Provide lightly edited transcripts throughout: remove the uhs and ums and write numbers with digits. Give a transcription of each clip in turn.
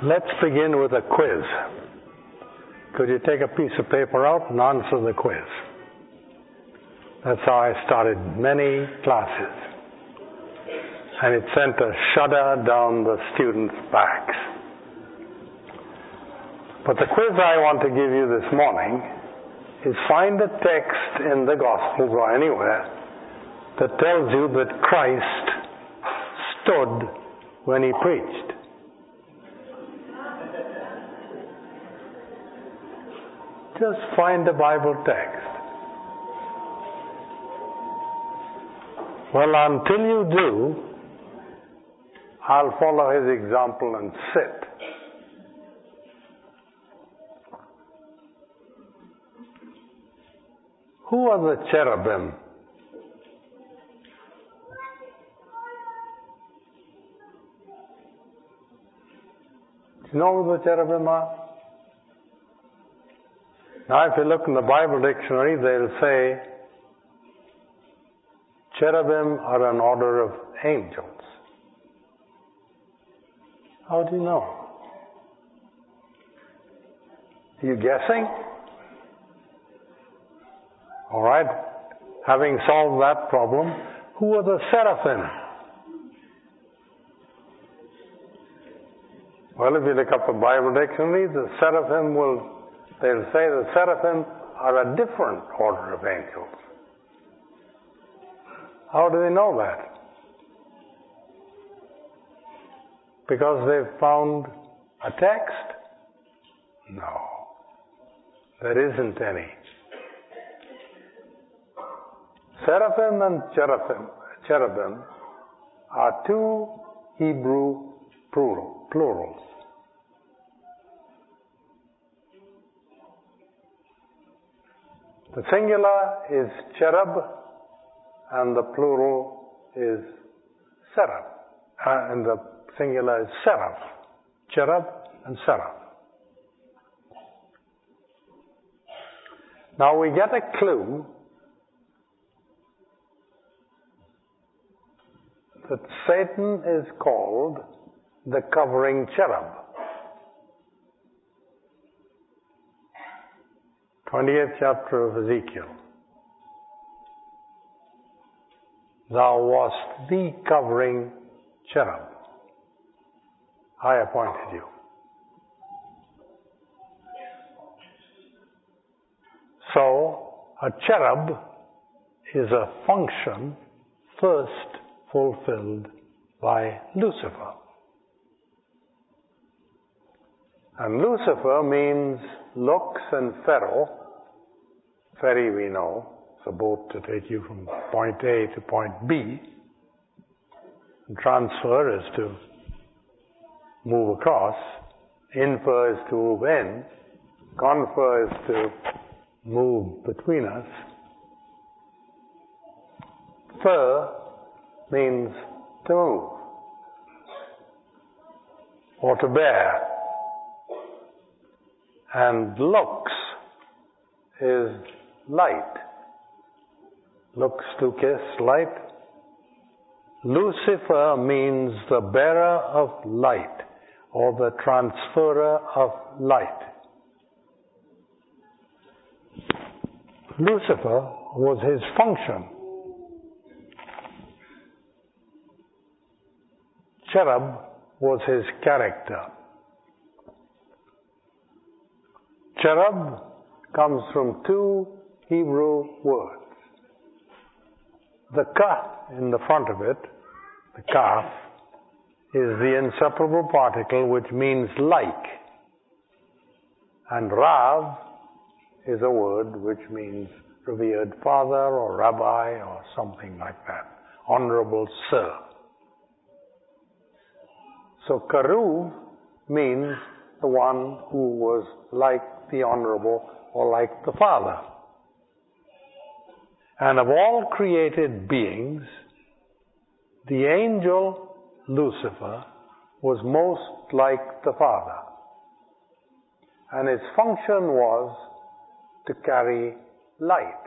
Let's begin with a quiz. Could you take a piece of paper out and answer the quiz? That's how I started many classes. And it sent a shudder down the students' backs. But the quiz I want to give you this morning is find a text in the Gospels or anywhere that tells you that Christ stood when he preached. Just find a Bible text. Well, until you do, I'll follow his example and sit. Who are the cherubim? Do you know who the cherubim are? Now, if you look in the Bible dictionary, they'll say cherubim are an order of angels. How do you know? Are you guessing? All right. Having solved that problem, who are the seraphim? Well, if you look up the Bible dictionary, the seraphim they'll say the seraphim are a different order of angels. How do they know that? Because they've found a text? No, there isn't any. Seraphim and cherubim are two Hebrew plurals. The singular is cherub and the plural is seraph. And the singular is seraph. Cherub and seraph. Now we get a clue that Satan is called the covering cherub. 20th chapter of Ezekiel. Thou wast the covering cherub. I appointed you. So, a cherub is a function first fulfilled by Lucifer. And Lucifer means lux and ferro. Ferry we know, it's a boat to take you from point A to point B. And transfer is to move across. Infer is to move in. Confer is to move between us. Fer means to move or to bear. And lux is light. Lux to kiss, light. Lucifer means the bearer of light or the transferer of light. Lucifer was his function. Cherub was his character. Cherub comes from two Hebrew words. The ka in the front of it, the kaf, is the inseparable particle which means like. And Rav is a word which means revered father or rabbi or something like that. Honorable sir. So Karuv means the one who was like the honorable or like the Father. And of all created beings, the angel Lucifer was most like the Father. And his function was to carry light.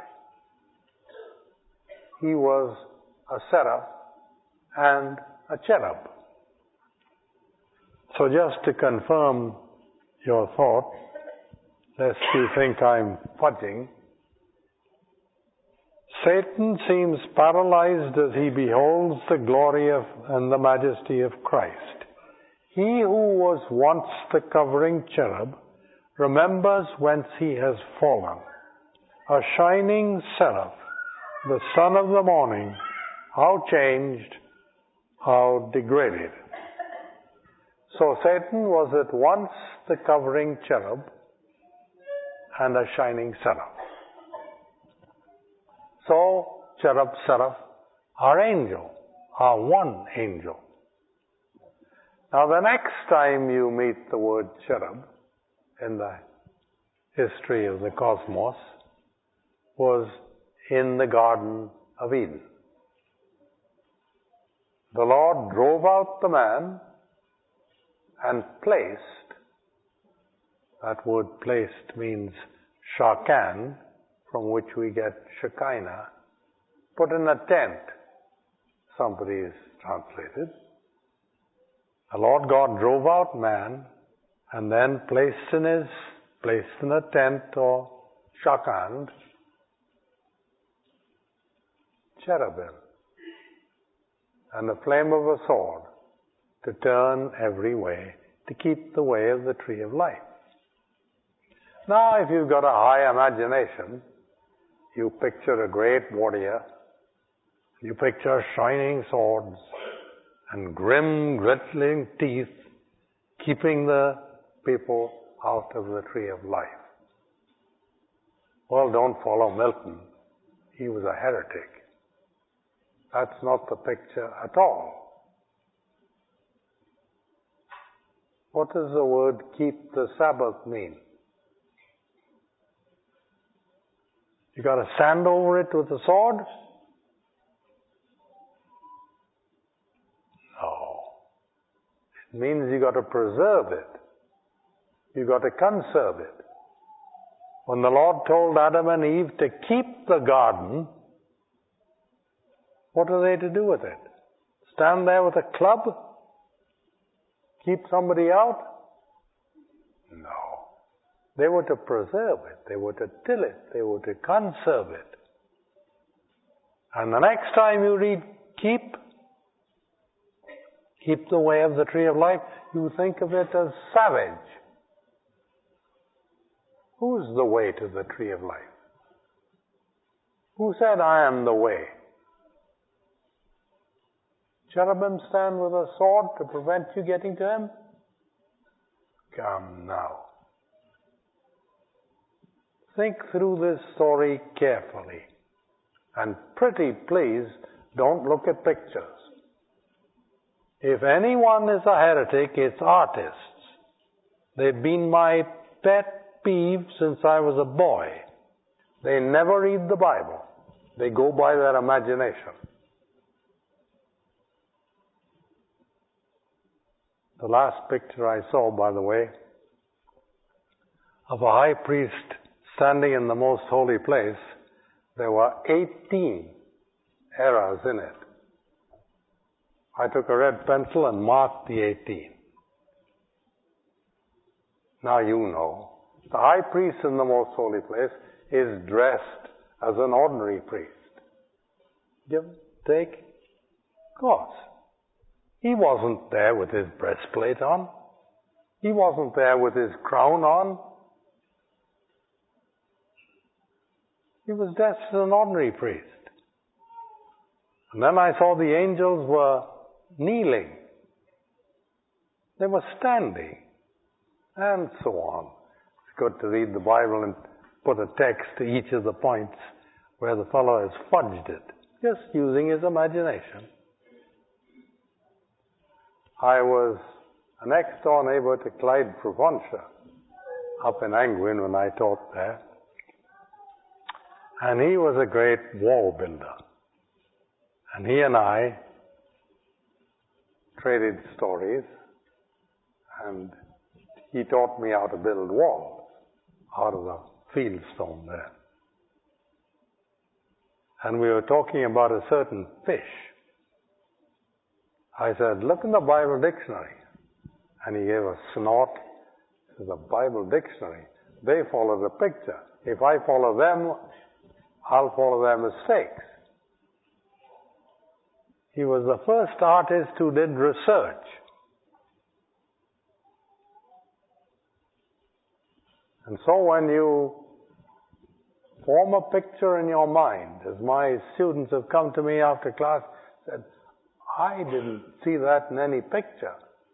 He was a seraph and a cherub. So just to confirm your thought, lest you think I'm fudging, Satan seems paralyzed as he beholds the glory and the majesty of Christ. He who was once the covering cherub remembers whence he has fallen. A shining seraph, the son of the morning, how changed, how degraded. So Satan was at once the covering cherub and a shining seraph. So cherub, seraph are angel, are one angel. Now the next time you meet the word cherub in the history of the cosmos was in the Garden of Eden. The Lord drove out the man and placed, that word placed means shakan, from which we get Shekinah, put in a tent, somebody is translated. The Lord God drove out man and then placed in a tent or shakan, cherubim, and the flame of a sword to turn every way, to keep the way of the tree of life. Now, if you've got a high imagination, you picture a great warrior, you picture shining swords and grim, glittering teeth, keeping the people out of the tree of life. Well, don't follow Milton. He was a heretic. That's not the picture at all. What does the word keep the Sabbath mean? You got to stand over it with a sword? No. It means you got to preserve it. You got to conserve it. When the Lord told Adam and Eve to keep the garden, what are they to do with it? Stand there with a club? Keep somebody out? No. They were to preserve it. They were to till it. They were to conserve it. And the next time you read keep the way of the tree of life, you think of it as savage. Who's the way to the tree of life? Who said, I am the way? Cherubim stand with a sword to prevent you getting to him? Come now. Think through this story carefully. And pretty please, don't look at pictures. If anyone is a heretic, it's artists. They've been my pet peeve since I was a boy. They never read the Bible. They go by their imagination. The last picture I saw, by the way, of a high priest standing in the most holy place, there were 18 errors in it. I took a red pencil and marked the 18. Now you know, the high priest in the most holy place is dressed as an ordinary priest. Give, take, of course. He wasn't there with his breastplate on. He wasn't there with his crown on. He was dressed as an ordinary priest. And then I saw the angels were kneeling. They were standing. And so on. It's good to read the Bible and put a text to each of the points where the fellow has fudged it, just using his imagination. I was a next door neighbor to Clyde Provencher up in Angwin when I taught there. And he was a great wall builder. And he and I traded stories, and he taught me how to build walls out of the fieldstone there. And we were talking about a certain fish. I said, look in the Bible dictionary. And he gave a snort. This is a Bible dictionary. They follow the picture. If I follow them, I'll follow their mistakes. He was the first artist who did research. And so when you form a picture in your mind, as my students have come to me after class, said, I didn't see that in any picture.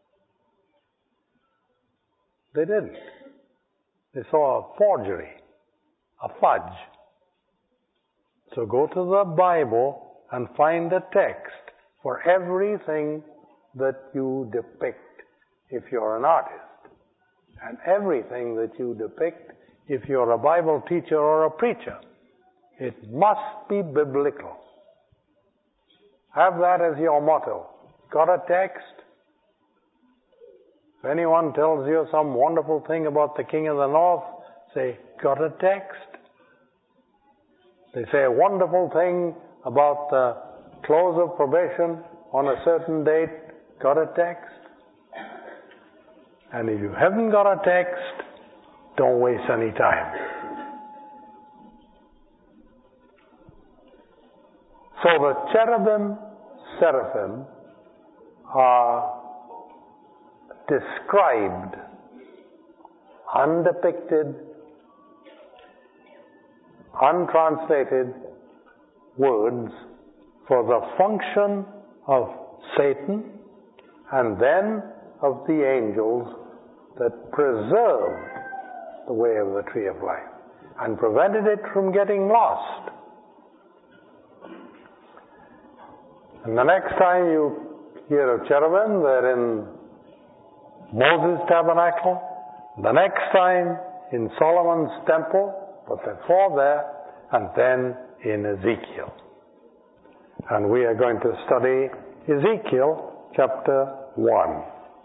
They didn't. They saw a forgery, a fudge. So go to the Bible and find a text for everything that you depict if you're an artist, and everything that you depict if you're a Bible teacher or a preacher. It must be biblical. Have that as your motto. Got a text? If anyone tells you some wonderful thing about the King of the North, say, got a text? They say a wonderful thing about the close of probation on a certain date, got a text? And if you haven't got a text, don't waste any time. So the cherubim, seraphim are described, undepicted, untranslated words for the function of Satan and then of the angels that preserved the way of the tree of life and prevented it from getting lost. And the next time you hear of cherubim, they're in Moses' tabernacle. The next time in Solomon's temple, but before there, and then in Ezekiel. And we are going to study Ezekiel chapter 1.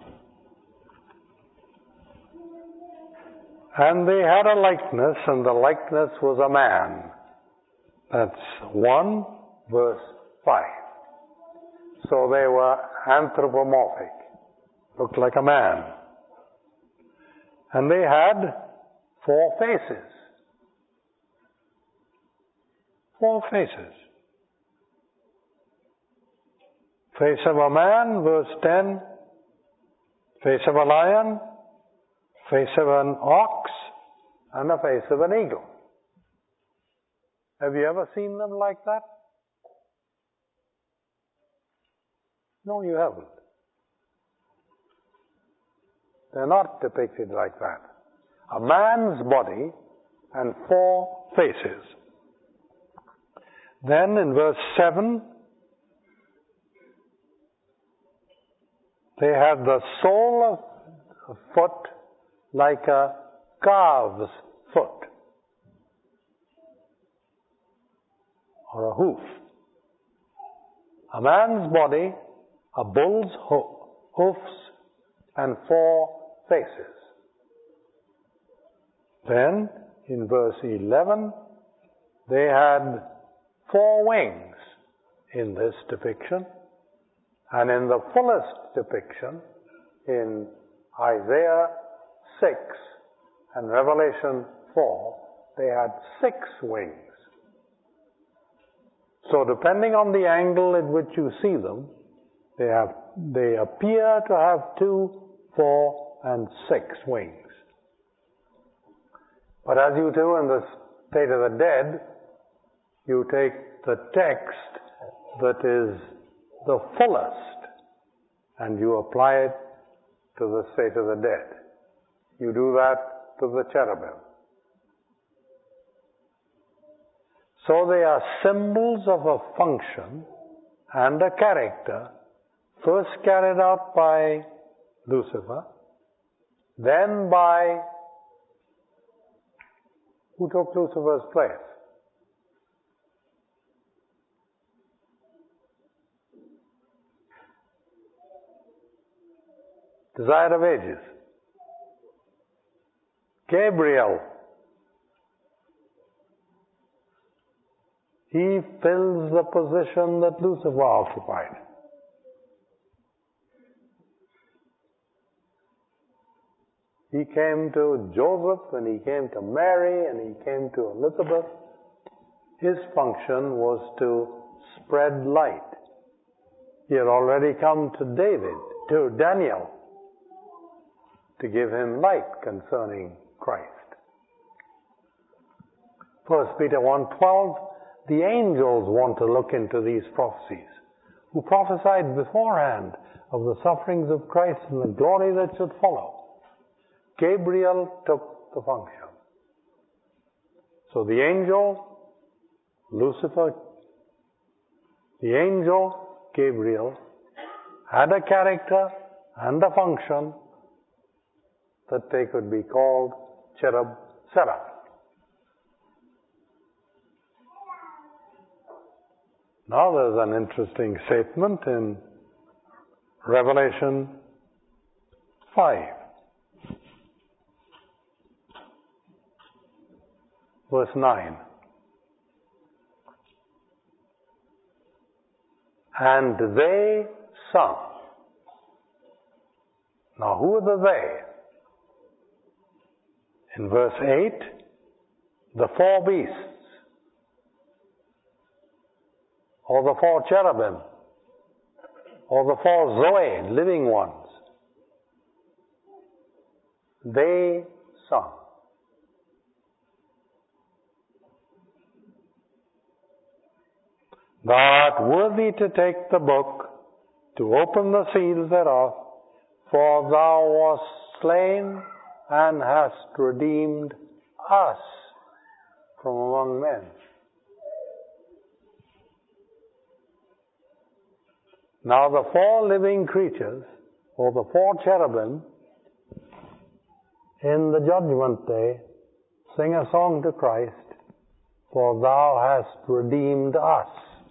And they had a likeness, and the likeness was a man. That's 1 verse 5. So they were anthropomorphic, looked like a man. And they had 4 faces. 4 faces. Face of a man, verse 10. Face of a lion. Face of an ox. And a face of an eagle. Have you ever seen them like that? No, you haven't. They're not depicted like that. A man's body and 4 faces. Then in verse 7, they had the sole of a foot like a calf's foot or a hoof. A man's body, a bull's hoofs, and 4 faces. Then, in verse 11, they had 4 wings in this depiction, and in the fullest depiction, in Isaiah 6 and Revelation 4, they had 6 wings. So depending on the angle at which you see them, they appear to have 2, 4, and 6 wings. But as you do in the state of the dead, you take the text that is the fullest and you apply it to the state of the dead. You do that to the cherubim. So they are symbols of a function and a character first carried out by Lucifer, then by who took Lucifer's place? Desire of Ages. Gabriel. He fills the position that Lucifer occupied. He came to Joseph, and he came to Mary, and he came to Elizabeth. His function was to spread light. He had already come to Daniel, to give him light concerning Christ. 1 Peter 1:12, the angels want to look into these prophecies, who prophesied beforehand of the sufferings of Christ and the glory that should follow. Gabriel took the function. So the angel, Lucifer, the angel, Gabriel, had a character and a function that they could be called cherub, seraph. Now there's an interesting statement in Revelation 5, verse 9. And they sung. Now who are the they? In verse 8, the four beasts, or the four cherubim, or the four Zoe, living ones. They sung. Thou art worthy to take the book, to open the seals thereof, for thou wast slain and hast redeemed us from among men. Now the four living creatures, or the four cherubim, in the judgment day, sing a song to Christ, for thou hast redeemed us,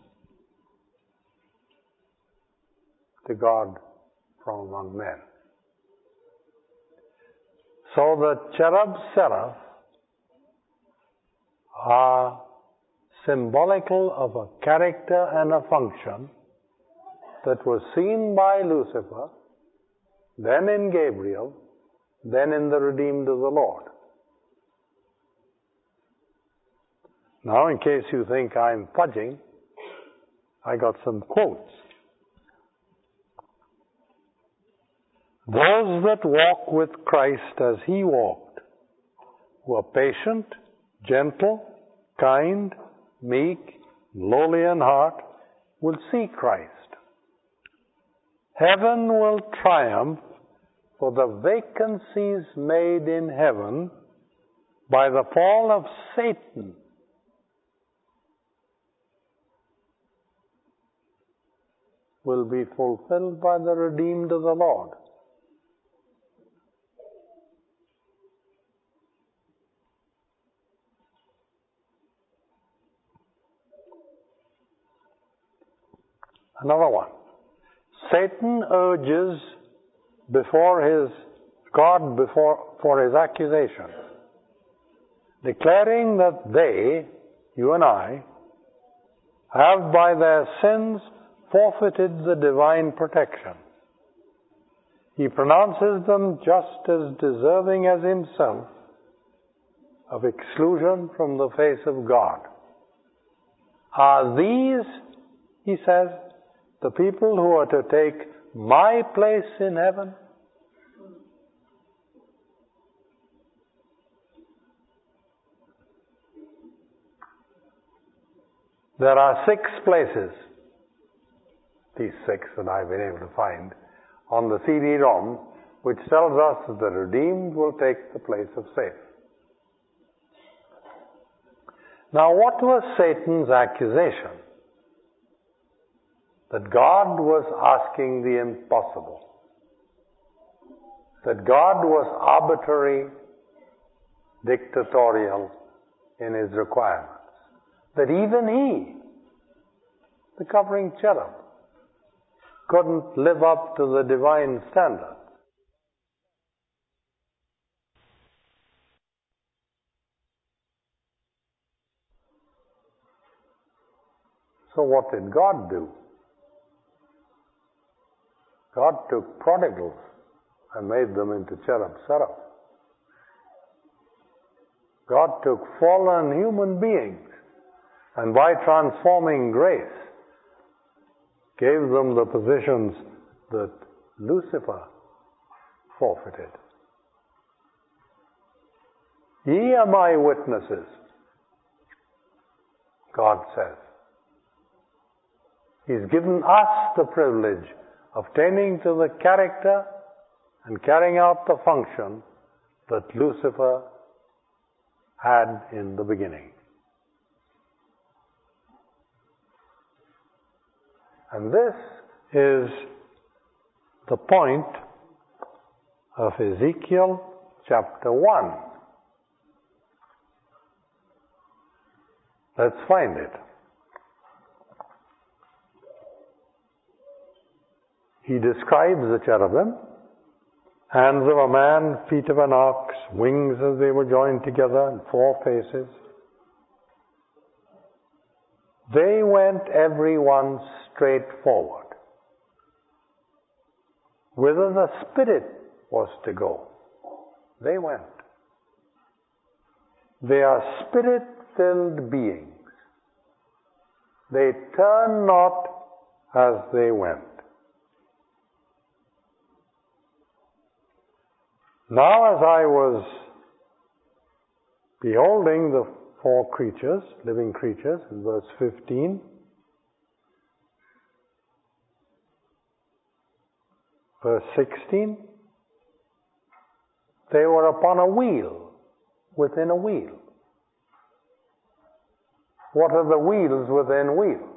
to God from among men. So the cherub seraph are symbolical of a character and a function that was seen by Lucifer, then in Gabriel, then in the redeemed of the Lord. Now, in case you think I'm fudging, I got some quotes. Those that walk with Christ as he walked, who are patient, gentle, kind, meek, lowly in heart, will see Christ. Heaven will triumph for the vacancies made in heaven by the fall of Satan. Will be fulfilled by the redeemed of the Lord. Another one. Satan urges for his accusation, declaring that they, you and I, have by their sins forfeited the divine protection. He pronounces them just as deserving as himself of exclusion from the face of God. Are these, he says, the people who are to take my place in heaven? There are 6 places, these 6 that I've been able to find, on the CD-ROM, which tells us that the redeemed will take the place of Satan. Now, what was Satan's accusation? That God was asking the impossible. That God was arbitrary, dictatorial in his requirements. That even he, the covering cherub, couldn't live up to the divine standard. So what did God do? God took prodigals and made them into cherub seraph. God took fallen human beings and by transforming grace gave them the positions that Lucifer forfeited. Ye are my witnesses, God says. He's given us the privilege of tending to the character and carrying out the function that Lucifer had in the beginning. And this is the point of Ezekiel chapter 1. Let's find it. He describes the cherubim, hands of a man, feet of an ox, wings as they were joined together, and 4 faces. They went every one straight forward, whither the Spirit was to go. They went. They are Spirit-filled beings. They turn not as they went. Now as I was beholding the 4 creatures, living creatures, in verse 15, verse 16, they were upon a wheel, within a wheel. What are the wheels within wheels?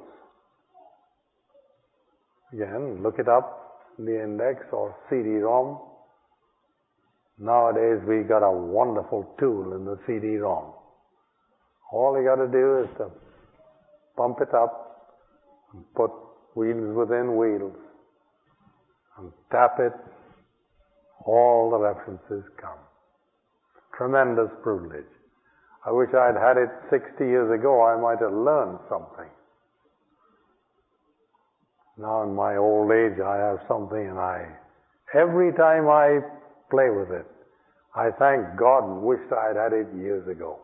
Again, look it up in the index or CD-ROM. Nowadays we got a wonderful tool in the CD-ROM. All you got to do is to pump it up and put wheels within wheels and tap it. All the references come. Tremendous privilege. I wish I'd had it 60 years ago. I might have learned something. Now in my old age I have something and every time I play with it, I thank God and wish I'd had it years ago.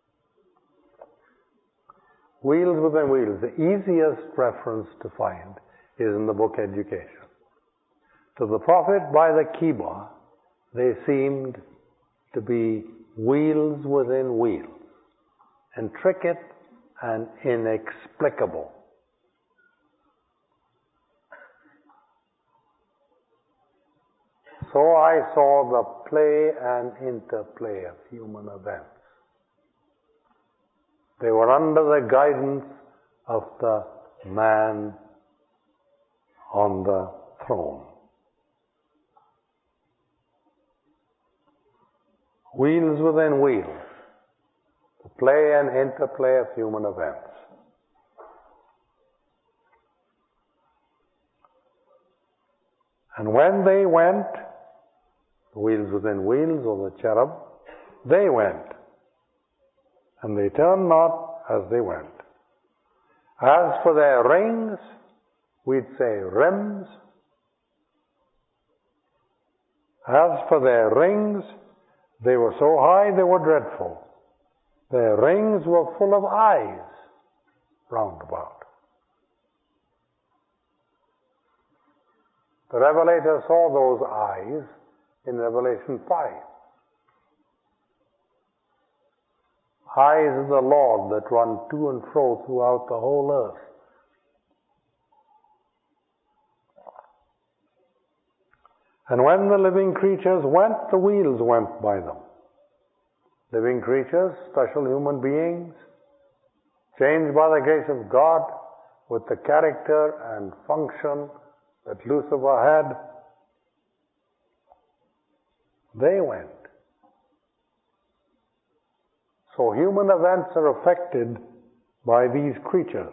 Wheels within wheels. The easiest reference to find is in the book Education. To the prophet by the keyboard, they seemed to be wheels within wheels, intricate and inexplicable. So I saw the play and interplay of human events. They were under the guidance of the man on the throne. Wheels within wheels. The play and interplay of human events. And when they went, wheels within wheels, or the cherub, they went, and they turned not as they went. As for their rings, we'd say rims. As for their rings, they were so high they were dreadful. Their rings were full of eyes round about. The Revelator saw those eyes in Revelation 5. Eyes of the Lord that run to and fro throughout the whole earth. And when the living creatures went, the wheels went by them. Living creatures, special human beings, changed by the grace of God with the character and function that Lucifer had, they went. So human events are affected by these creatures.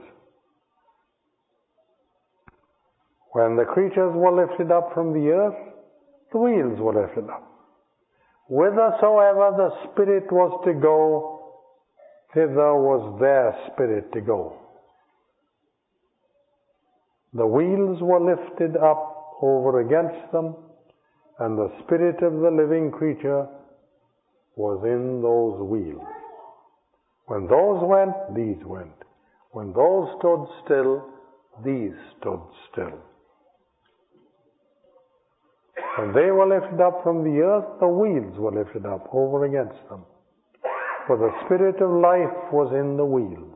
When the creatures were lifted up from the earth, the wheels were lifted up. Whithersoever the Spirit was to go, thither was their spirit to go. The wheels were lifted up over against them, and the spirit of the living creature was in those wheels. When those went, these went. When those stood still, these stood still. When they were lifted up from the earth, the wheels were lifted up over against them. For the Spirit of life was in the wheels.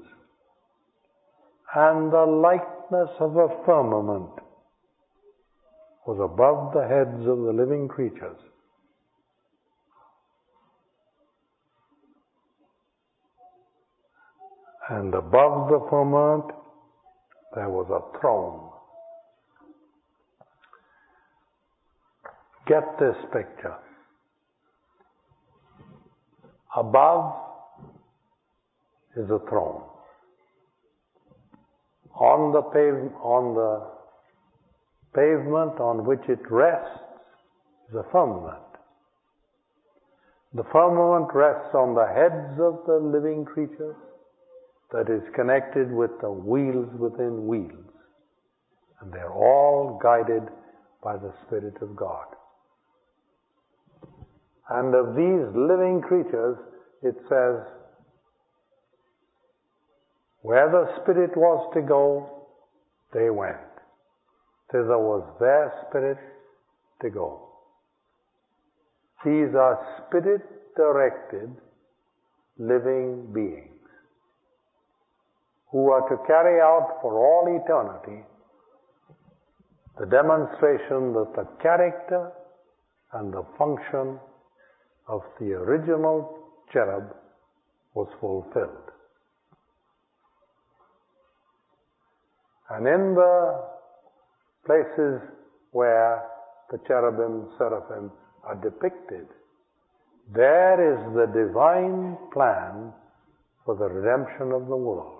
And the likeness of a firmament was above the heads of the living creatures. And above the firmament there was a throne. Get this picture. Above is a throne. On the pavement on which it rests is a firmament. The firmament rests on the heads of the living creatures, that is connected with the wheels within wheels. And they're all guided by the Spirit of God. And of these living creatures, it says, where the Spirit was to go, they went. Thither was their spirit to go. These are Spirit-directed living beings who are to carry out for all eternity the demonstration that the character and the function of the original cherub was fulfilled. And in the places where the cherubim, seraphim are depicted, there is the divine plan for the redemption of the world.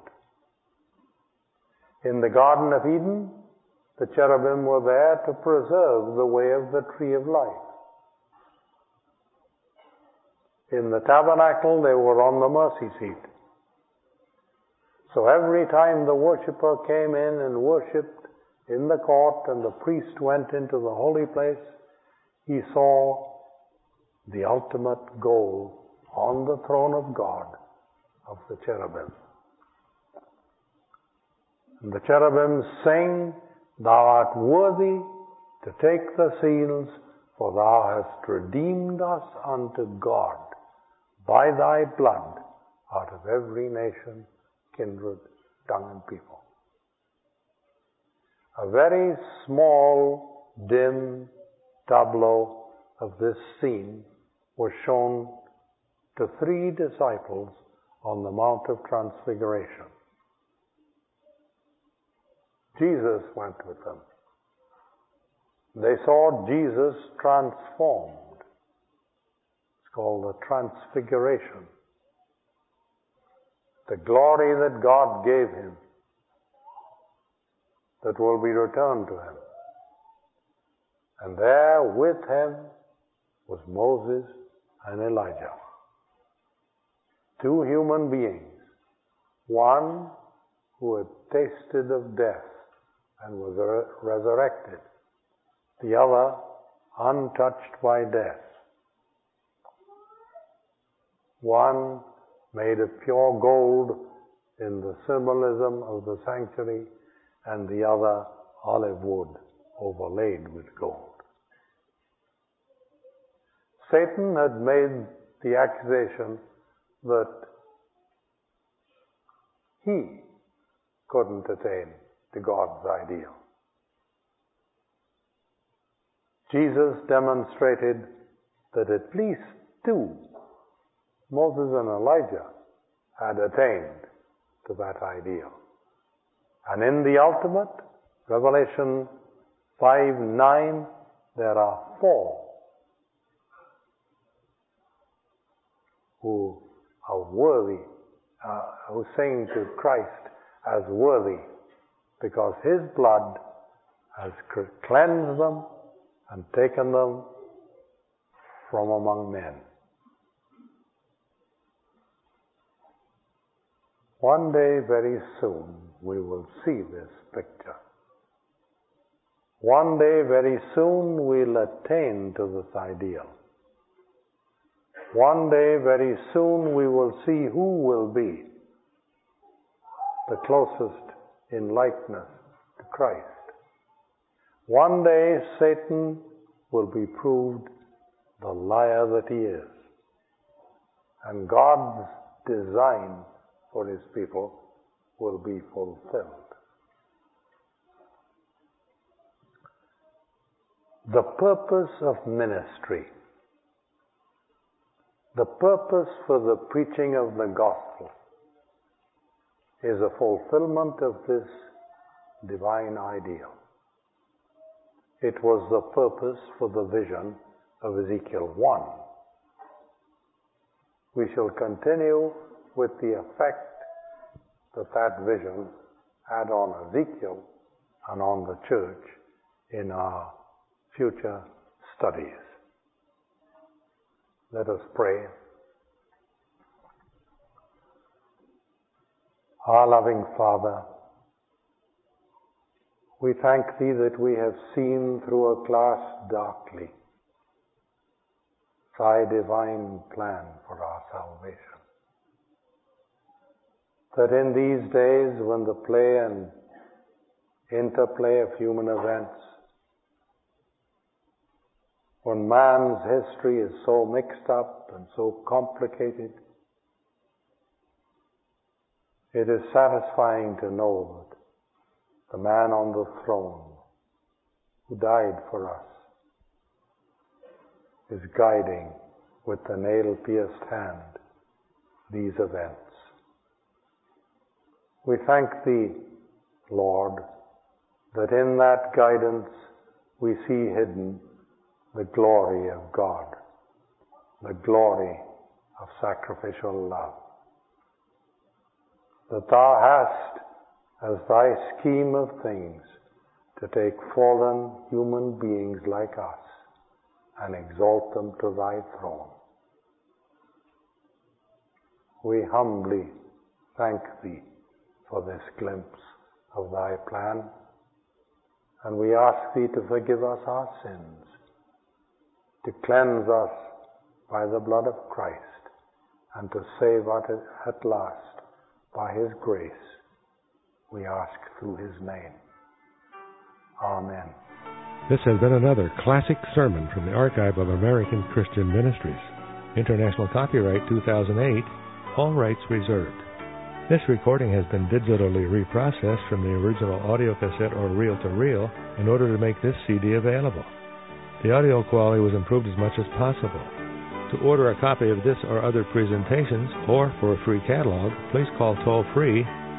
In the Garden of Eden, the cherubim were there to preserve the way of the tree of life. In the tabernacle, they were on the mercy seat. So every time the worshipper came in and worshipped in the court and the priest went into the holy place, he saw the ultimate goal on the throne of God of the cherubim. And the cherubim sing, "Thou art worthy to take the seals, for thou hast redeemed us unto God by thy blood out of every nation, kindred, tongue, and people." A very small, dim tableau of this scene was shown to 3 disciples on the Mount of Transfiguration. Jesus went with them. They saw Jesus transformed. It's called the Transfiguration. The glory that God gave him that will be returned to him. And there with him was Moses and Elijah. 2 human beings. One who had tasted of death and was resurrected. The other untouched by death. One made of pure gold in the symbolism of the sanctuary, and the other olive wood overlaid with gold. Satan had made the accusation that he couldn't attain to God's ideal. Jesus demonstrated that at least 2, Moses and Elijah, had attained to that ideal. And in the ultimate, Revelation 5:9, there are 4 who are worthy, who sing to Christ as worthy, because his blood has cleansed them and taken them from among men. One day, very soon, we will see this picture. One day, very soon, we'll attain to this ideal. One day, very soon, we will see who will be the closest in likeness to Christ. One day, Satan will be proved the liar that he is. And God's design for his people will be fulfilled. The purpose of ministry, the purpose for the preaching of the gospel, is a fulfillment of this divine ideal. It was the purpose for the vision of Ezekiel 1. We shall continue with the effect that that vision had on Ezekiel and on the church in our future studies. Let us pray. Our loving Father, we thank Thee that we have seen through a glass darkly Thy divine plan for our salvation. That in these days when the play and interplay of human events, when man's history is so mixed up and so complicated, it is satisfying to know that the man on the throne who died for us is guiding with the nail-pierced hand these events. We thank Thee, Lord, that in that guidance we see hidden the glory of God, the glory of sacrificial love. That Thou hast, as Thy scheme of things, to take fallen human beings like us and exalt them to Thy throne. We humbly thank Thee for this glimpse of Thy plan, and we ask Thee to forgive us our sins, to cleanse us by the blood of Christ, and to save us at last by His grace. We ask through His name. Amen. This has been another classic sermon from the Archive of American Christian Ministries. International copyright 2008, all rights reserved. This recording has been digitally reprocessed from the original audio cassette or reel-to-reel in order to make this CD available. The audio quality was improved as much as possible. To order a copy of this or other presentations, or for a free catalog, please call toll-free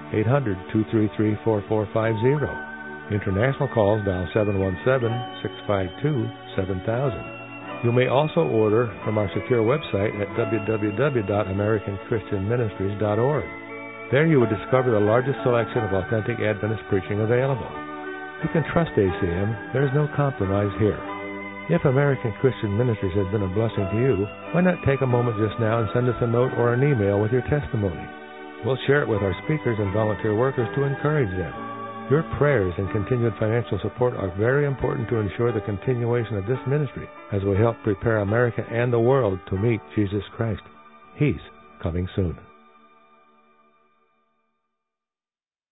800-233-4450. International calls dial 717-652-7000. You may also order from our secure website at www.americanchristianministries.org. There you will discover the largest selection of authentic Adventist preaching available. You can trust ACM. There is no compromise here. If American Christian Ministries has been a blessing to you, why not take a moment just now and send us a note or an email with your testimony? We'll share it with our speakers and volunteer workers to encourage them. Your prayers and continued financial support are very important to ensure the continuation of this ministry as we help prepare America and the world to meet Jesus Christ. He's coming soon.